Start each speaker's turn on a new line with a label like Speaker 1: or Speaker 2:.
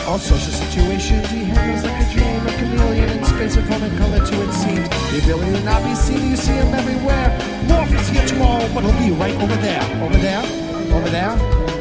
Speaker 1: All social situations he handles like a dream, a chameleon in space and form and color to it seems. The ability to not be seen, you see him everywhere. Morph is here tomorrow, but he'll be right over there. Over there, over there.